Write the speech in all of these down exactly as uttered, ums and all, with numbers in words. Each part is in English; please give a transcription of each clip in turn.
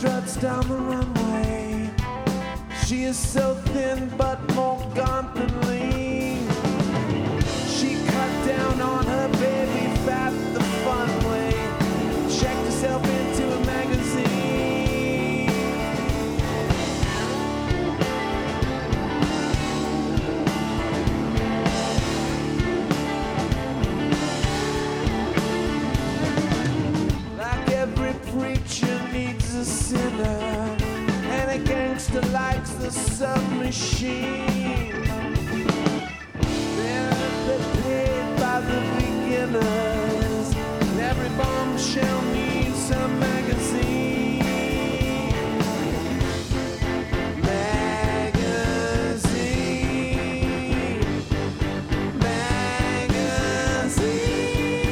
struts down the runway. She is so thin but more gaunt than lean. She cut down on her baby fat the fun way. Checked herself into a magazine. Like every preacher needs a sinner, and a gangster likes the submachine. They're paid by the beginners, and every bombshell needs a magazine. Magazine. Magazine.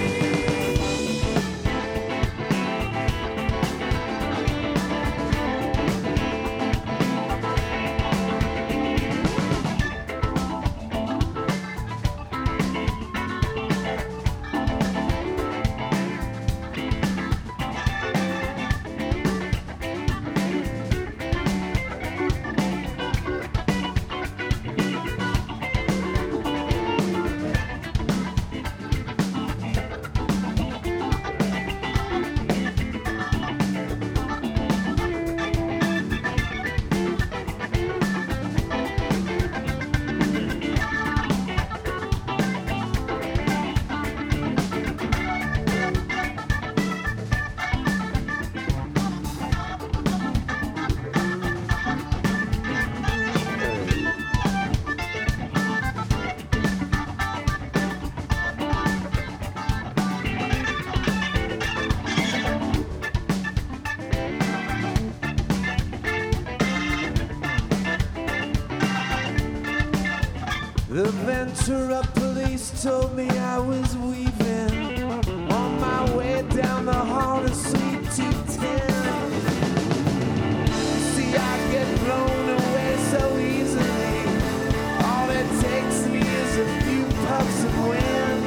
The Ventura police told me I was weaving on my way down the hall to Suite two ten. See, I get blown away so easily. All it takes me is a few puffs of wind.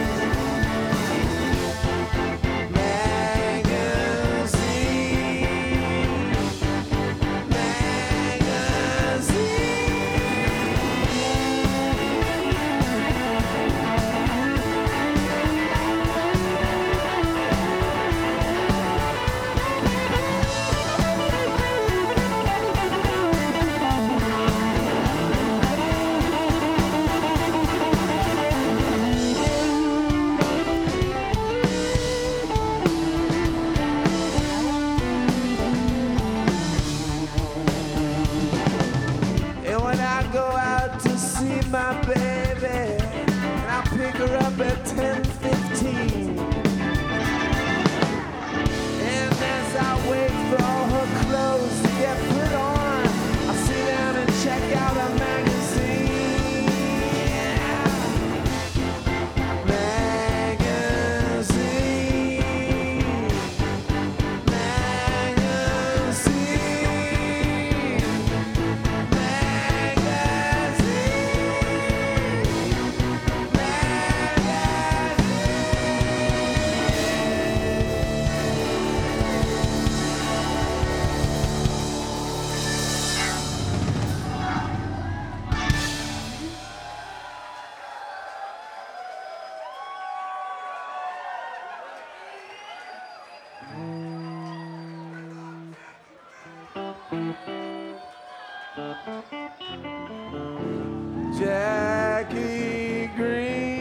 Magazine. Magazine. And when I go out to see my baby, and I'll pick her up at ten fifteen. And as I wait for all her clothes to get put on, I sit down and check out a magazine. Magazine. Magazine. Jackie Green.